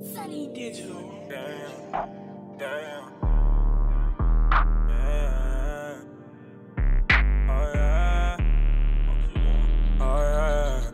Sunny Digital. Damn. Yeah. Oh yeah. Oh yeah.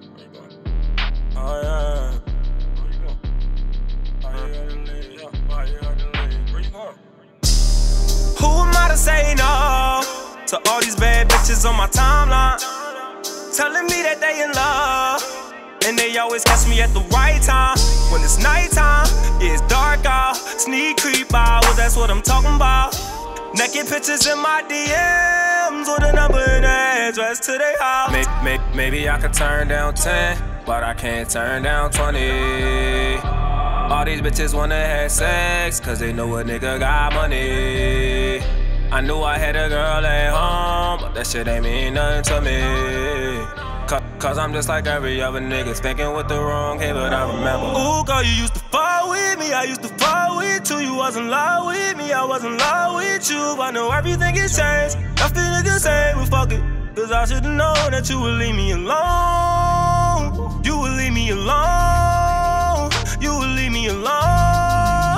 Oh yeah. Where you going? Why you gotta leave? Why you gotta leave? Where you going? Who am I to say no to all these bad bitches on my timeline, telling me that they in love, and they always catch me at the right time. When it's nighttime, it's dark out, sneak creep out, well, that's what I'm talking about. Naked pictures in my DMs with a number and the address to their house. Maybe I could turn down 10, but I can't turn down 20. All these bitches wanna have sex, cause they know a nigga got money. I knew I had a girl at home, but that shit ain't mean nothing to me. Cause I'm just like every other nigga, thinking with the wrong head, but I remember. Ooh, girl, you used to fall with me, I used to fall with you. You wasn't in love with me, I wasn't in love with you. I know everything has changed, nothing is the same, well fuck it. Cause I should've known that you would leave me alone. You would leave me alone. You would leave me alone.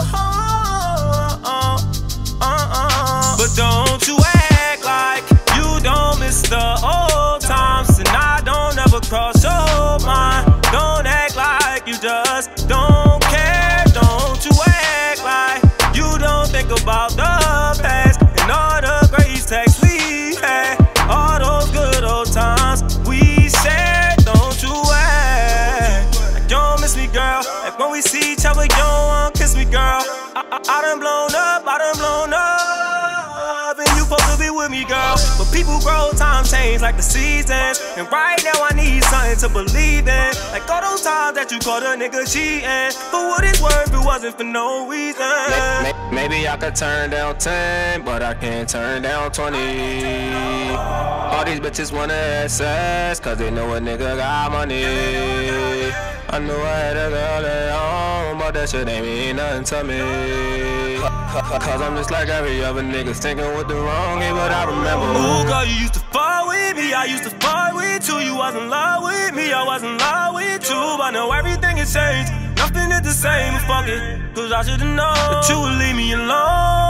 But don't you act like you don't miss the old times, and I don't ever cross your mind. Don't act like you just don't care. Don't you act like you don't think about the past and all the great texts we had, all those good old times we shared. Don't you act like you don't miss me, girl. Like when we see each other, you don't wanna kiss me, girl. I done blown up, I done blown up, and you supposed to be with me, girl. But people grow, time change like the seasons, and right now I need something to believe in. Like all those times that you called a nigga cheating. For what it's worth, it wasn't for no reason. Maybe I could turn down 10, but I can't turn down 20. All these bitches wanna have sex, cause they know a nigga got money. I knew I had a girl at home, but that shit ain't mean nothing to me. Cause I'm just like every other nigga, thinking with the wrong head, but I remember. Ooh, girl, you used to fall with me, I used to fall with you. You wasn't in love with me, I wasn't in love with you. I know everything has changed, nothing is the same, fuck it. Cause I should've known that you would leave me alone.